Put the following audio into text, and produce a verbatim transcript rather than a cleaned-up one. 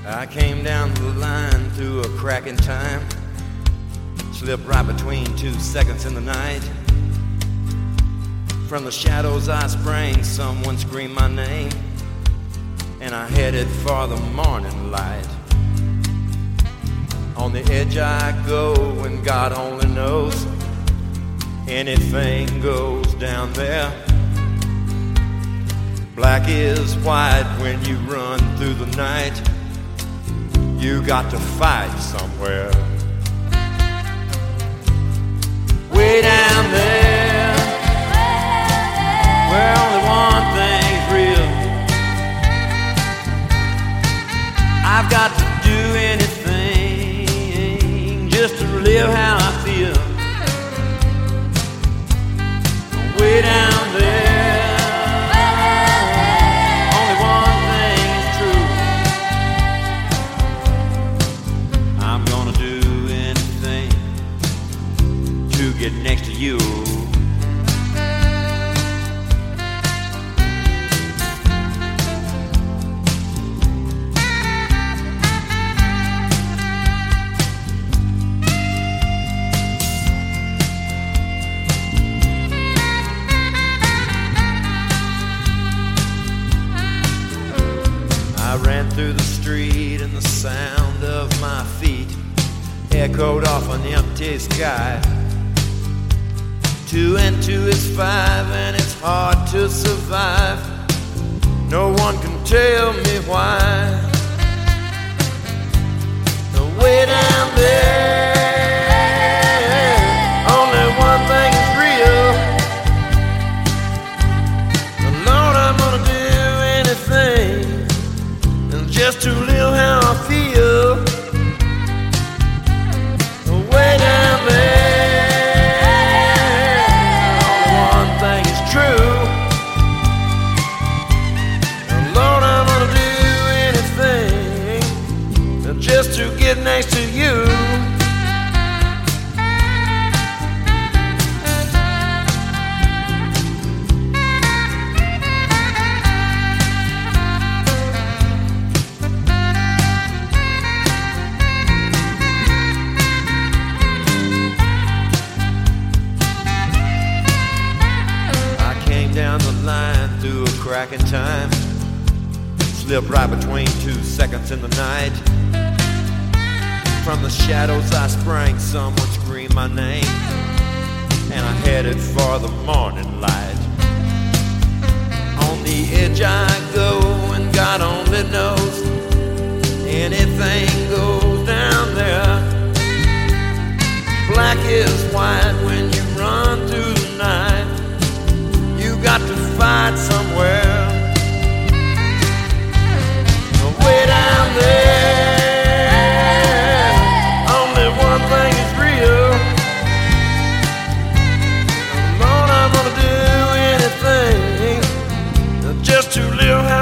I came down the line through a crack in time, slipped right between two seconds in the night. From the shadows I sprang, someone screamed my name, and I headed for the morning light. On the edge I go, and God only knows anything goes down there. Black is white when you run through the night. You got to fight somewhere. Way down there, where only one thing's real. I've got to do anything just to live how I feel. Way down there, only one thing's true. I'm gonna do anything to get next to you. I ran through the street and the sound of my feet echoed off an empty sky. Two and two is five, and it's hard to survive. No one can tell me why. The way down there, only one thing is real. Lord, I'm gonna do anything just to live how I feel. Way down there, only one thing is true. Lord, I'm gonna do anything just to get next to you. Down the line through a crack in time, slipped right between two seconds in the night. From the shadows I sprang, someone screamed my name, and I headed for the morning light. On the edge I go, and God only knows anything goes down there. Black is white when you run through the night. Got to fight somewhere. Way down there, only one thing is real. Lord, I'm gonna do anything just to live how